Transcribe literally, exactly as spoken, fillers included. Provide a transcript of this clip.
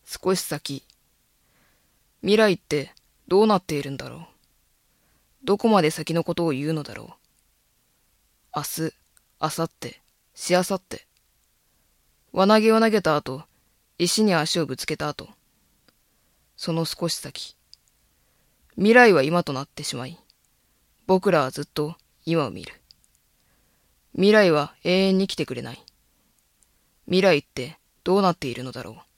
少し先。未来ってどうなっているんだろう。どこまで先のことを言うのだろう。明日、明後日、しあさって。輪投げを投げた後、石に足をぶつけた後。その少し先。未来は今となってしまい、僕らはずっと今を見る。未来は永遠に来てくれない。未来ってどうなっているのだろう。